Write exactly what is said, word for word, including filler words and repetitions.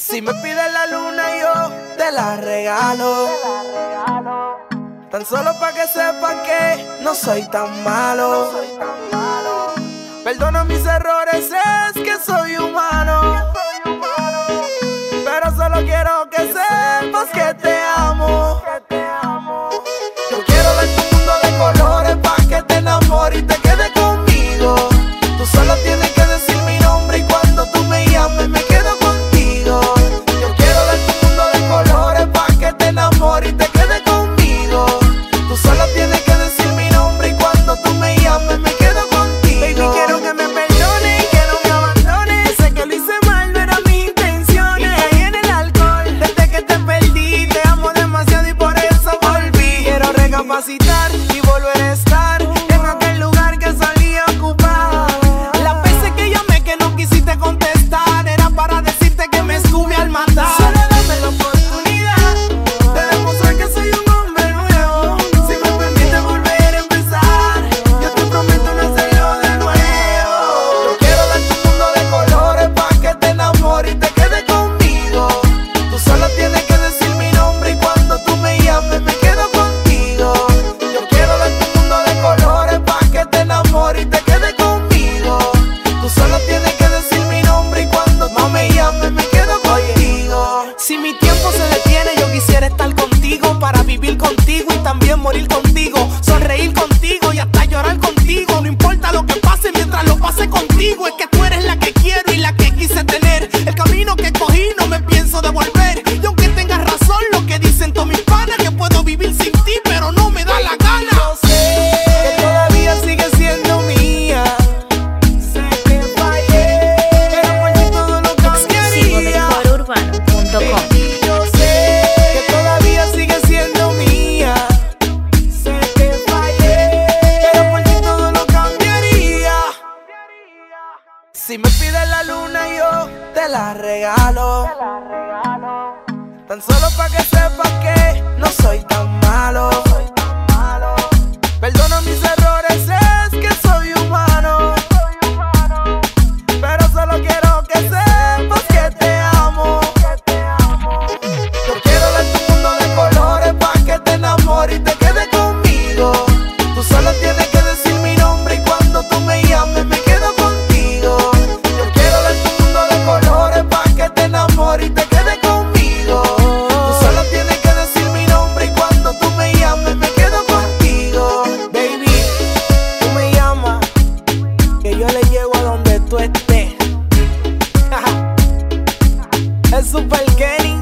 Si me pides la luna yo te la regalo, tan solo pa' que sepas que no soy tan malo. Perdona mis errores, es que soy humano, pero solo quiero que sepas que te amo. Yo quiero darte un mundo de colores pa' que te enamores y te quedes conmigo. Tú solo tienes que decir mi nombre y cuando tú me llames me quedo contigo. Yo quiero darte un mundo de colores pa' que te enamores y te quedes conmigo. Tú solo tienes que decir mi nombre y cuando tú me llames me quedo contigo. Baby, quiero que me perdones y que no me abandones. Sé que lo hice mal, no eran mis intenciones. Y caí en el alcohol desde que te perdí. Te amo demasiado y por eso volví. Quiero recapacitar y volver a estar en aquel lugar que solía ocupar. Las veces que llamé que no quisiste contestar era para decirte que me estuve al matar. Solo dame la oportunidad de demostrar que soy un hombre nuevo. Si me permites volver a empezar, yo te prometo no hacerlo de nuevo. Yo quiero darte un mundo de colores pa' que te enamores y te quedes conmigo. Tú solo tienes que decir mi nombre y cuando tú me llames me quedo contigo. Yo quiero darte un mundo de colores pa' que te enamores y te quedes conmigo. Tú solo tienes que decir mi nombre y cuando tú me llames me quedo contigo. Si mi tiempo se detiene yo quisiera estar contigo, para vivir contigo y también morir contigo, sonreír contigo y hasta llorar contigo. No importa lo que pase mientras lo pase contigo. Es que tú eres la que quiero y la que quise tener. El camino que cogí no me pienso devolver. Y aunque tengas razón lo que dicen todos mis panas, que puedo vivir sin ti pero no me da la gana. Yo sé que todavía sigues siendo mía. Sé que fallé, pero por ti todo lo Exclusivo de cambiaría. coro urbano punto com. Baby, yo sé que todavía sigues siendo mía. Sé que fallé, pero por ti todo lo cambiaría. Si me pides la luna yo te la regalo, tan solo pa' que sepas que no soy tan malo. Perdona mis errores, es que soy humano, pero solo quiero que sepas que te amo. Yo quiero darte un mundo de colores pa' que te enamores y te quedes conmigo. Tú solo tienes que decir mi nombre y cuando tú me llames me quedo contigo. Yo quiero darte un mundo de colores pa' que te enamores y te quedes conmigo. Tú solo tienes que decir mi nombre y cuando tú me llames me quedo contigo. Baby, tú me llamas que yo le llego a donde tú estés. Es Super Kenny.